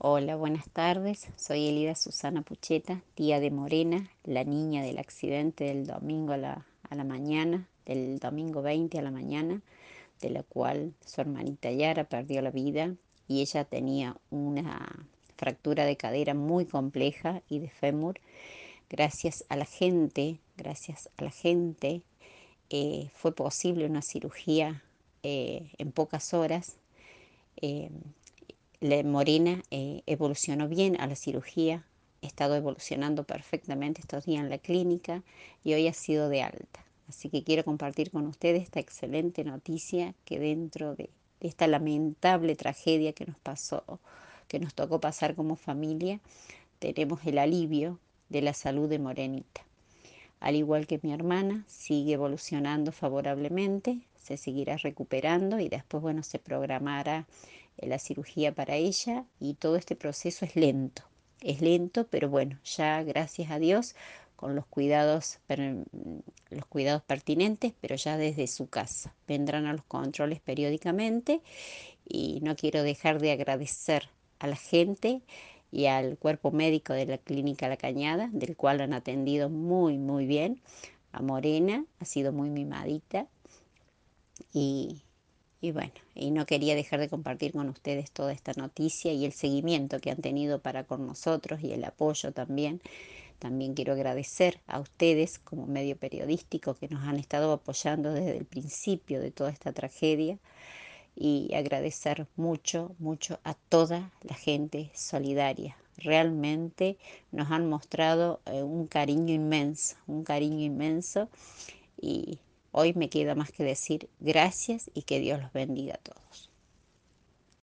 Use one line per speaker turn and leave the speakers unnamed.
Hola, buenas tardes. Soy Elida Susana Pucheta, tía de Morena, la niña del accidente del domingo a la mañana, del domingo 20 a la mañana, de la cual su hermanita Yara perdió la vida y ella tenía una fractura de cadera muy compleja y de fémur. Gracias a la gente, fue posible una cirugía en pocas horas. Eh, la Morena evolucionó bien a la cirugía, ha estado evolucionando perfectamente estos días en la clínica y hoy ha sido de alta. Así que quiero compartir con ustedes esta excelente noticia que dentro de esta lamentable tragedia que nos pasó, que nos tocó pasar como familia, tenemos el alivio de la salud de Morenita. Al igual que mi hermana, sigue evolucionando favorablemente, se seguirá recuperando y después, bueno, se programará la cirugía para ella y todo este proceso es lento, pero bueno, ya gracias a Dios con los cuidados pertinentes, pero ya desde su casa. Vendrán a los controles periódicamente y no quiero dejar de agradecer a la gente y al cuerpo médico de la Clínica La Cañada, del cual han atendido muy, muy bien. A Morena ha sido muy mimadita y, y bueno, y no quería dejar de compartir con ustedes toda esta noticia y el seguimiento que han tenido para con nosotros y el apoyo también. También quiero agradecer a ustedes como medio periodístico que nos han estado apoyando desde el principio de toda esta tragedia y agradecer mucho, mucho a toda la gente solidaria. Realmente nos han mostrado un cariño inmenso y hoy me queda más que decir gracias y que Dios los bendiga a todos.